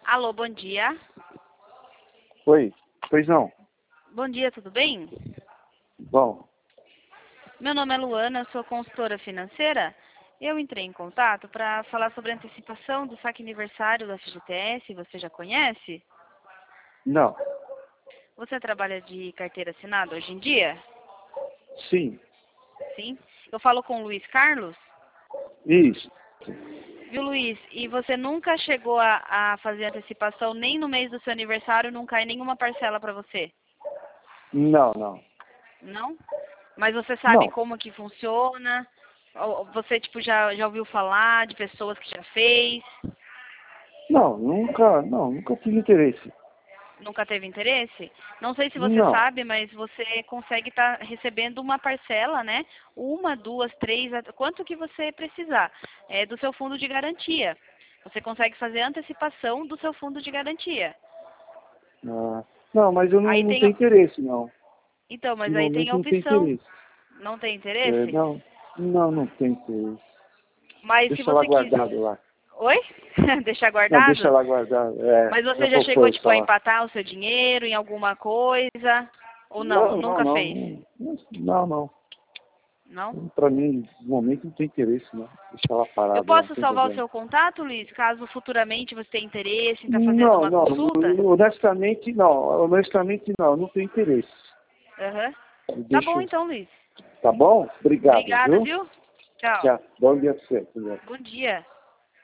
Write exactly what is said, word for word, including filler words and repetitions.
Alô, bom dia. Oi, pois não. Bom dia, tudo bem? Bom, Meu nome é Luana, sou consultora financeira. Eu entrei em contato para falar sobre a antecipação do saque aniversário da F G T S. Você já conhece? não. Você trabalha de carteira assinada hoje em dia? Sim, Sim. Eu falo com o Luiz Carlos. isso. Viu, Luiz? E você nunca chegou a, a fazer antecipação nem no mês do seu aniversário, não cai nenhuma parcela para você? Não, não. Não? Mas você sabe Não, como que funciona? Ou você, tipo, já, já ouviu falar de pessoas que já fez? não, nunca, não, nunca tive interesse. Nunca teve interesse? Não sei se você Não. sabe, mas você consegue estar recebendo uma parcela, né? Uma, duas, três, at- quanto que você precisar, é, do seu fundo de garantia. Você consegue fazer antecipação do seu fundo de garantia. Ah, não, mas eu não, Aí não tem, tenho interesse, não. então, mas No aí tem a momento não tenho opção. interesse. Não tem É, interesse? não, não, não tenho interesse. Mas se Deixa lá você guardado quiser... lá. Oi? Deixar Não, deixa guardado? lá guardado. É, Mas já você já vou chegou, pôr tipo, só a lá. empatar o seu dinheiro em alguma coisa? Ou não? Não, não, Nunca não. fez? Não, não. não. Não? Pra mim, no momento não tem interesse, não. Deixa lá Eu parado lá, não posso tem salvar o problema. seu contato, Luiz, caso futuramente você tenha interesse em estar fazendo Não, uma não, consulta? honestamente não, honestamente não, não tenho interesse. Aham. Tá bom Deixa, então, Luiz. tá bom? Obrigado, Obrigada, viu? viu? Tchau. Tchau, bom dia pra você. Obrigado. Bom dia.